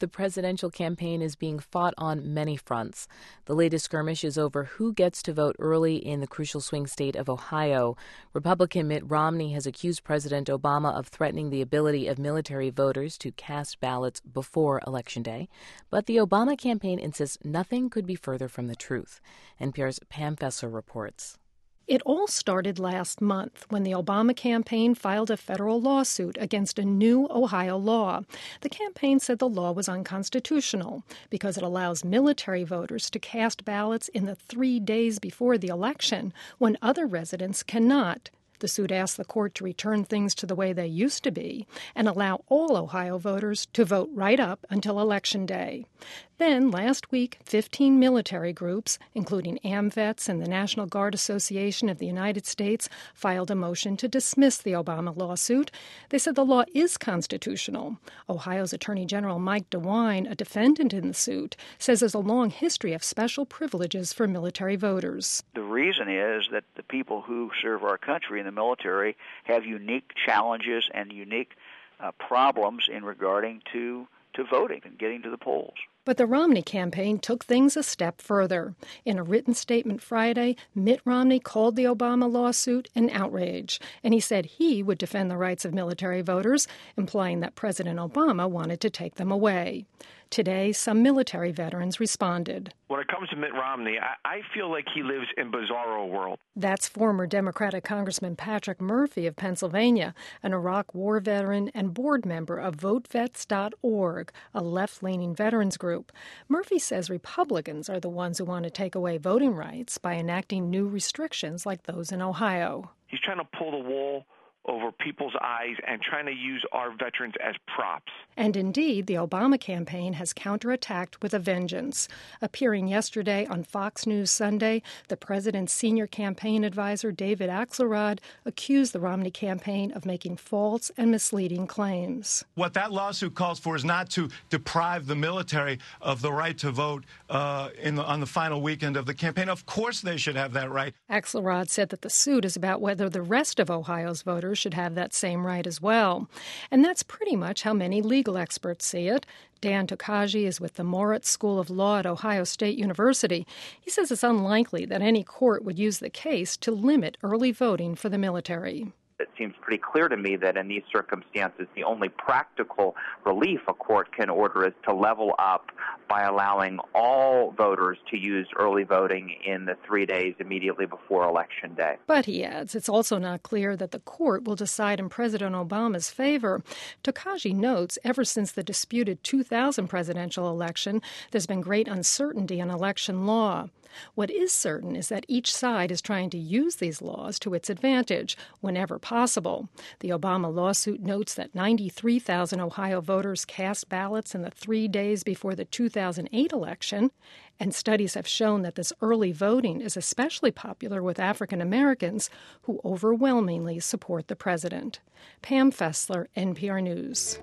the presidential campaign is being fought on many fronts. The latest skirmish is over who gets to vote early in the crucial swing state of Ohio. Republican Mitt Romney has accused President Obama of threatening the ability of military voters to cast ballots before Election Day. But the Obama campaign insists nothing could be further from the truth. NPR's Pam Fessler reports. It all started last month when the Obama campaign filed a federal lawsuit against a new Ohio law. The campaign said the law was unconstitutional because it allows military voters to cast ballots in the 3 days before the election when other residents cannot. The suit asked the court to return things to the way they used to be and allow all Ohio voters to vote right up until Election Day. Then, last week, 15 military groups, including AMVETS and the National Guard Association of the United States, filed a motion to dismiss the Obama lawsuit. They said the law is constitutional. Ohio's Attorney General Mike DeWine, a defendant in the suit, says there's a long history of special privileges for military voters. The reason is that the people who serve our country in the military have unique challenges and unique problems in regarding to voting and getting to the polls. But the Romney campaign took things a step further. In a written statement Friday, Mitt Romney called the Obama lawsuit an outrage, and he said he would defend the rights of military voters, implying that President Obama wanted to take them away. Today, some military veterans responded. When it comes to Mitt Romney, I feel like he lives in bizarro world. That's former Democratic Congressman Patrick Murphy of Pennsylvania, an Iraq war veteran and board member of VoteVets.org, a left-leaning veterans group. Murphy says Republicans are the ones who want to take away voting rights by enacting new restrictions like those in Ohio. He's trying to pull the wool over people's eyes and trying to use our veterans as props. And indeed, the Obama campaign has counterattacked with a vengeance. Appearing yesterday on Fox News Sunday, the president's senior campaign advisor, David Axelrod, accused the Romney campaign of making false and misleading claims. What that lawsuit calls for is not to deprive the military of the right to vote on the final weekend of the campaign. Of course they should have that right. Axelrod said that the suit is about whether the rest of Ohio's voters should have that same right as well. And that's pretty much how many legal experts see it. Dan Tokaji is with the Moritz School of Law at Ohio State University. He says it's unlikely that any court would use the case to limit early voting for the military. It seems pretty clear to me that in these circumstances, the only practical relief a court can order is to level up by allowing all voters to use early voting in the 3 days immediately before Election Day. But, he adds, it's also not clear that the court will decide in President Obama's favor. Tokaji notes ever since the disputed 2000 presidential election, there's been great uncertainty in election law. What is certain is that each side is trying to use these laws to its advantage whenever possible. The Obama lawsuit notes that 93,000 Ohio voters cast ballots in the 3 days before the 2008 election, and studies have shown that this early voting is especially popular with African Americans who overwhelmingly support the president. Pam Fessler, NPR News.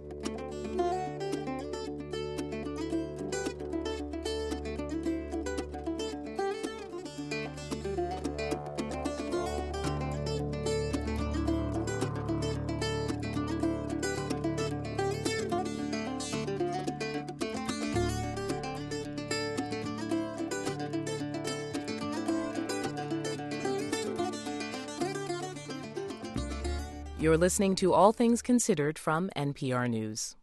You're listening to All Things Considered from NPR News.